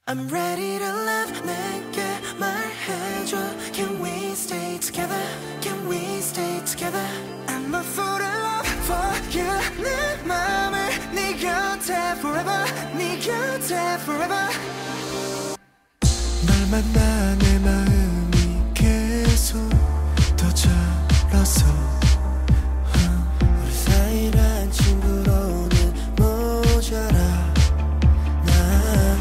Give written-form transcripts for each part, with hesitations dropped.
I'm ready to love 내게 말해줘 Can we stay together Can we stay together I'm a fool in love for you 내 맘을 네 곁에 forever 네 곁에 forever 널 만나 내 마음이 계속 더 자라서 우리 사이란 친구로는 모자라 난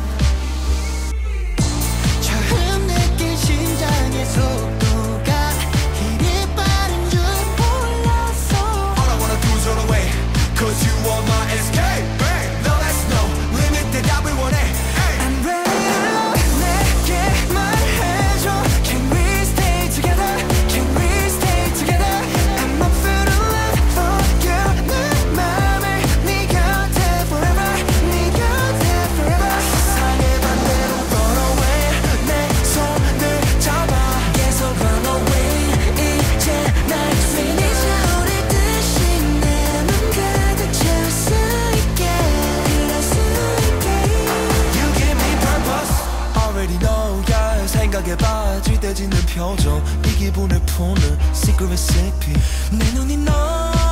처음 느낀 심장의 속도가 이리 빠른 줄 몰랐어 All I wanna do is run away Cause you are my escape No that's no limit 대답을 원해 I'm ready to love 내게 말해줘 Can we stay together Can we stay together I'm a fool in love for you 내 맘을 네 곁에 forever 네 곁에 forever 세상의 반대로 run away 내 손을 잡아 계속 run away 이제 날 이제 우리 뜻이 내 맘 가득 채울 수 있게 그럴 수 있게 You give me purpose Already know yeah 생각에 빠질 때 짓는 표정 이 기분을 푸는 secret recipe 내 눈이 너